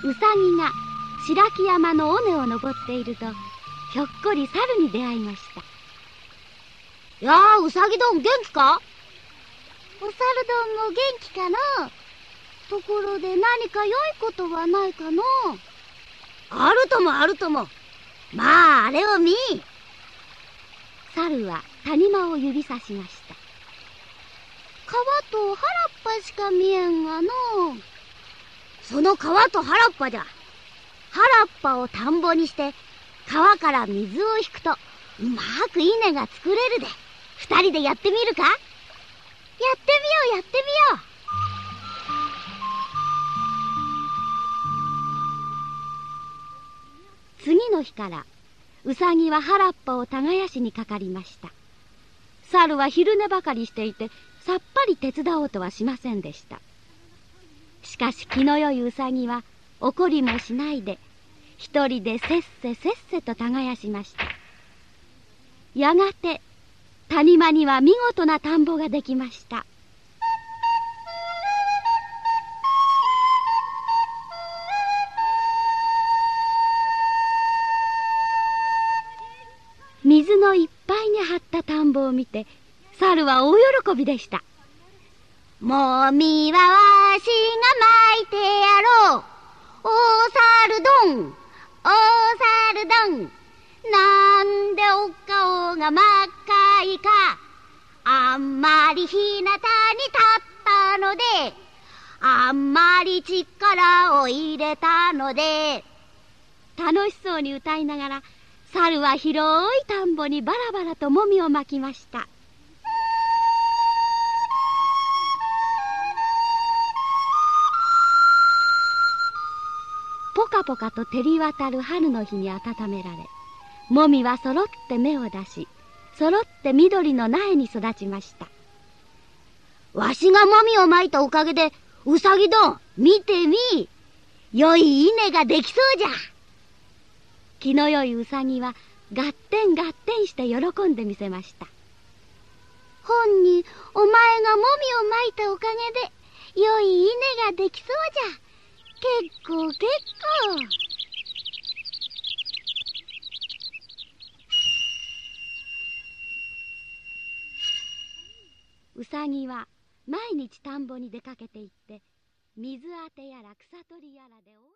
ウサギが白木山の尾根を登っていると、ひょっこり猿に出会いました。 やあ、ウサギどん元気か？ お猿どんも元気かの？ところで何か良いことはないかの？ あるともあるとも。まああれを見い。 猿は谷間を指さしました。 川と原っぱしか見えんがの。 その川と原っぱじゃ。原っぱを田んぼにして川から水を引くとうまく稲が作れるで。二人でやってみるか？やってみようやってみよう。次の日からウサギは原っぱを耕しにかかりました。猿は昼寝ばかりしていてさっぱり手伝おうとはしませんでした。しかし気の良いウサギは怒りもしないで一人でせっせせっせと耕しました。やがて谷間には見事な田んぼができました。水のいっぱいに張った田んぼを見て猿は大喜びでした。 もみはわしがまいてやろう。お猿どん、お猿どん、なんでお顔が真っ赤いか。あんまり日向に立ったので、あんまり力を入れたので。 楽しそうに歌いながら猿は広い田んぼにバラバラともみをまきました。ポカポカと照り渡る春の日に温められ、もみはそろって芽を出し、そろって緑の苗に育ちました。 わしがもみをまいたおかげで、ウサギどん、見てみい。良い稲ができそうじゃ。 気の良いウサギはガッテンガッテンして喜んでみせました。 本にお前がもみをまいたおかげで良い稲ができそうじゃ。結構結構。 ウサギは毎日田んぼに出かけて行って水あてやら草取りやらで